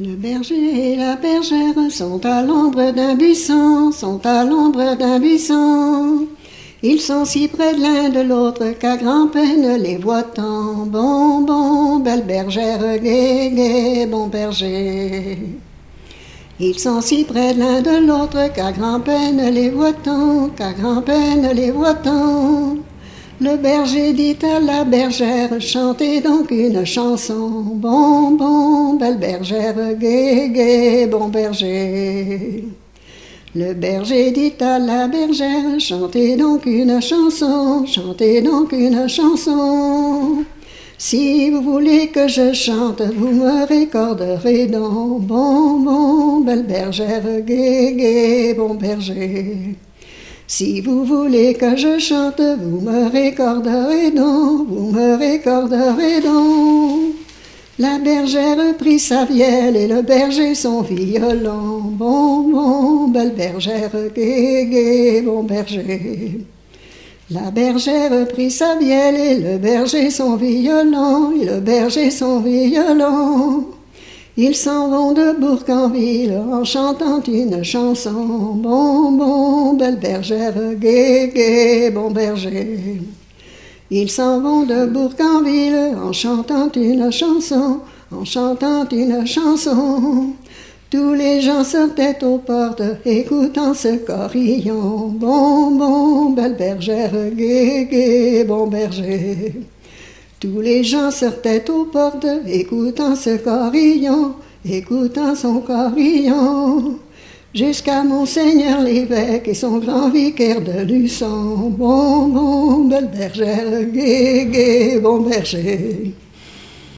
Le berger et la bergère sont à l'ombre d'un buisson, sont à l'ombre d'un buisson. Ils sont si près de l'un de l'autre qu'à grand-peine les voit tant. Bon, bon, belle bergère, gai, gai, bon berger. Ils sont si près de l'un de l'autre qu'à grand-peine les voit tant, qu'à grand-peine les voit tant. Le berger dit à la bergère, chantez donc une chanson. Bon, bon, belle bergère, gai, gai, bon berger. Le berger dit à la bergère, chantez donc une chanson, chantez donc une chanson. Si vous voulez que je chante, vous me récorderez donc. Bon, bon, belle bergère, gai, gai, bon berger. Si vous voulez que je chante, vous me récorderez donc, vous me récorderez donc. La bergère prit sa vielle et le berger son violon. Bon, bon, belle bergère, gai, gai, bon berger. La bergère prit sa vielle et le berger son violon, et le berger son violon. Ils s'en vont de Bourg-en-Ville en chantant une chanson. Bon, bon, belle bergère, gai, gai, bon berger. Ils s'en vont de Bourg-en-Ville en chantant une chanson, en chantant une chanson. Tous les gens sortaient aux portes, écoutant ce corillon. Bon, bon, belle bergère, gai, gai, bon berger. Tous les gens sortaient aux portes, écoutant ce corillon, écoutant son corillon. Jusqu'à Monseigneur l'évêque et son grand vicaire de Luçon. Bon, bon, belle bergère, gai, gai, bon berger.